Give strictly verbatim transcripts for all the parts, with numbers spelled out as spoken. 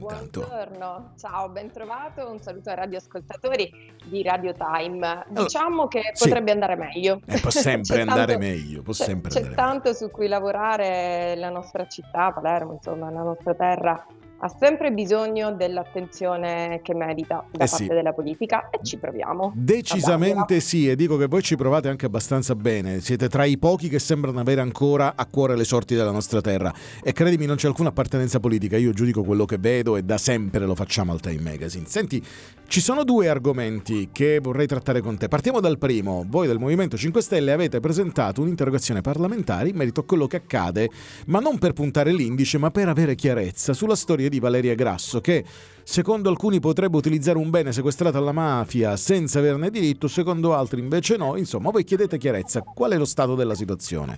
Intanto. Buongiorno, ciao, ben trovato, un saluto ai radioascoltatori di Radio Time. Allo Diciamo che sì. potrebbe andare meglio. Eh, può sempre C'è andare tanto meglio, può c'è sempre c'è andare meglio. tanto su cui lavorare, la nostra città, Palermo, insomma, la nostra terra, ha sempre bisogno dell'attenzione che merita Eh da sì. parte della politica e ci proviamo a dargliela. Decisamente sì, e dico che voi ci provate anche abbastanza bene, siete tra i pochi che sembrano avere ancora a cuore le sorti della nostra terra e credimi non c'è alcuna appartenenza politica, io giudico quello che vedo e da sempre lo facciamo al Time Magazine. Senti, ci sono due argomenti che vorrei trattare con te. Partiamo dal primo. Voi del Movimento cinque Stelle avete presentato un'interrogazione parlamentare in merito a quello che accade, ma non per puntare l'indice, ma per avere chiarezza sulla storia di Valeria Grasso, che secondo alcuni potrebbe utilizzare un bene sequestrato alla mafia senza averne diritto, secondo altri invece no. Insomma, voi chiedete chiarezza. Qual è lo stato della situazione?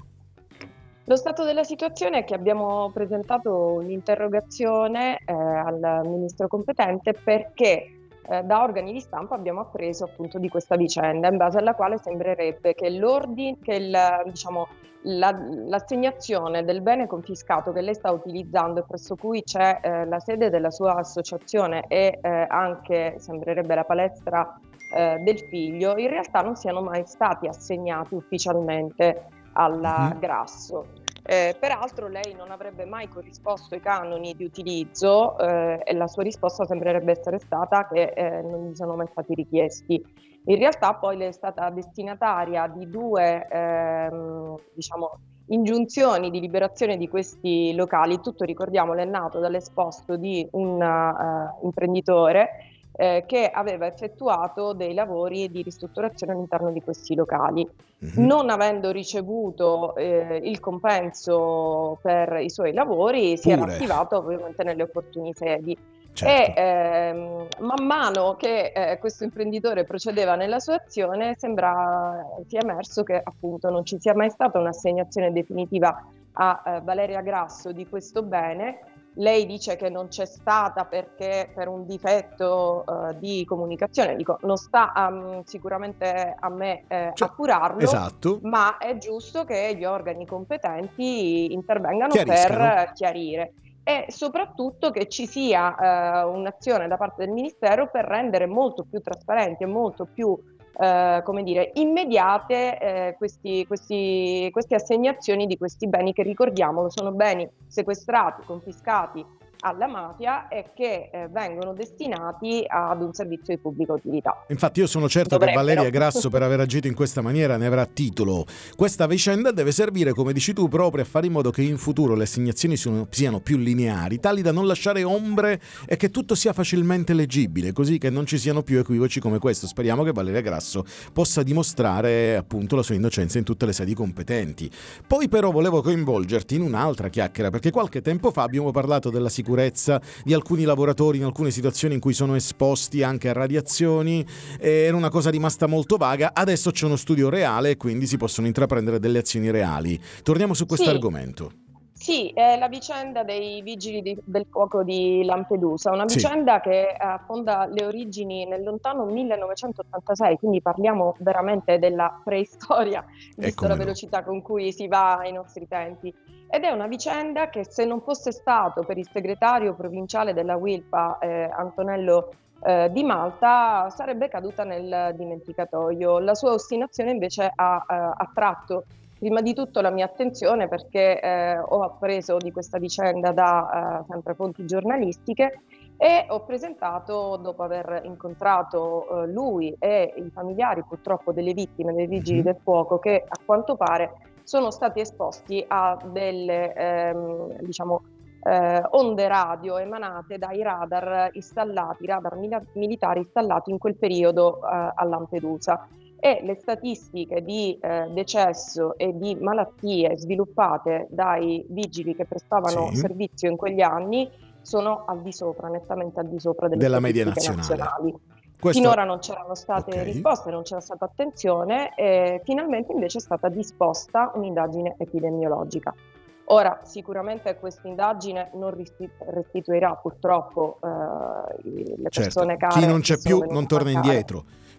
Lo stato della situazione è che abbiamo presentato un'interrogazione eh, al ministro competente perché eh, da organi di stampa abbiamo appreso appunto di questa vicenda, in base alla quale sembrerebbe che l'ordine, che il, diciamo, la, l'assegnazione del bene confiscato che lei sta utilizzando e presso cui c'è eh, la sede della sua associazione e eh, anche sembrerebbe la palestra eh, del figlio, in realtà non siano mai stati assegnati ufficialmente alla Mhm. Grasso. Eh, peraltro lei non avrebbe mai corrisposto i canoni di utilizzo eh, e la sua risposta sembrerebbe essere stata che eh, non gli sono mai stati richiesti. In realtà poi lei è stata destinataria di due ehm, diciamo, ingiunzioni di liberazione di questi locali. Tutto, ricordiamolo, è nato dall'esposto di un uh, imprenditore eh, che aveva effettuato dei lavori di ristrutturazione all'interno di questi locali. Mhm. Non avendo ricevuto eh, il compenso per i suoi lavori, si era Pure, attivato ovviamente nelle opportune sedi. certo. E ehm, man mano che eh, questo imprenditore procedeva nella sua azione, sembra sia emerso che appunto non ci sia mai stata un'assegnazione definitiva a eh, Valeria Grasso di questo bene. Lei dice che non c'è stata perché per un difetto uh, di comunicazione. Dico, non sta um, sicuramente a me eh, Cioè, appurarlo, esatto. ma è giusto che gli organi competenti intervengano Chiariscano. per chiarire e soprattutto che ci sia uh, un'azione da parte del Ministero per rendere molto più trasparenti e molto più Uh, come dire, immediate eh, questi, questi, queste assegnazioni di questi beni che, ricordiamolo, sono beni sequestrati, confiscati alla mafia e che eh, vengono destinati ad un servizio di pubblica utilità. Infatti io sono certo che Valeria Dovrebbero. Grasso, per aver agito in questa maniera, ne avrà titolo. Questa vicenda deve servire, come dici tu, proprio a fare in modo che in futuro le assegnazioni sono, siano più lineari, tali da non lasciare ombre e che tutto sia facilmente leggibile, così che non ci siano più equivoci come questo. Speriamo che Valeria Grasso possa dimostrare appunto la sua innocenza in tutte le sedi competenti. Poi però volevo coinvolgerti in un'altra chiacchiera, perché qualche tempo fa abbiamo parlato della sicurezza di alcuni lavoratori in alcune situazioni in cui sono esposti anche a radiazioni. Era una cosa rimasta molto vaga, adesso c'è uno studio reale e quindi si possono intraprendere delle azioni reali. Torniamo su questo Sì. argomento. Sì, è la vicenda dei vigili di, del fuoco di Lampedusa, una Sì. vicenda che affonda le origini nel lontano millenovecentottantasei, quindi parliamo veramente della preistoria, visto la come no. velocità con cui si va ai nostri tempi. Ed è una vicenda che, se non fosse stato per il segretario provinciale della Wilpa, eh, Antonello eh, Di Malta, sarebbe caduta nel dimenticatoio. La sua ostinazione invece ha eh, attratto prima di tutto la mia attenzione perché eh, ho appreso di questa vicenda da eh, sempre fonti giornalistiche e ho presentato, dopo aver incontrato eh, lui e i familiari purtroppo delle vittime dei vigili Mhm. del fuoco, che a quanto pare sono stati esposti a delle ehm, diciamo eh, onde radio emanate dai radar installati, radar mila- militari installati in quel periodo eh, a Lampedusa. E le statistiche di eh, decesso e di malattie sviluppate dai vigili che prestavano Sì. servizio in quegli anni sono al di sopra, nettamente al di sopra delle Della media statistiche nazionale. nazionali. Questo... Finora non c'erano state Ok. risposte, non c'era stata attenzione e finalmente invece è stata disposta un'indagine epidemiologica. Ora, sicuramente questa indagine non restituirà purtroppo eh, le Certo, persone care chi non che c'è sono più venute non a torna mancare. indietro.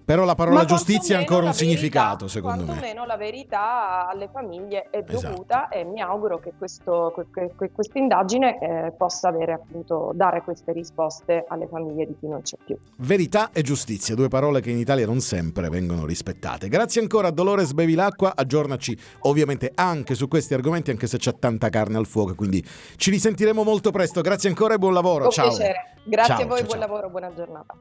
Però la parola Ma giustizia ha ancora un quantomeno la verità- significato, secondo me. Quantomeno la verità alle famiglie è Esatto. dovuta e mi auguro che, questo, che, che questa indagine eh, possa avere appunto dare queste risposte alle famiglie di chi non c'è più. Verità e giustizia, due parole che in Italia non sempre vengono rispettate. Grazie ancora a Dolores Bevilacqua, aggiornaci ovviamente anche su questi argomenti, anche se c'è tanta carne al fuoco, quindi ci risentiremo molto presto. Grazie ancora e buon lavoro. Con Ciao. piacere. Grazie Ciao, a voi, ciao, buon ciao. lavoro, buona giornata.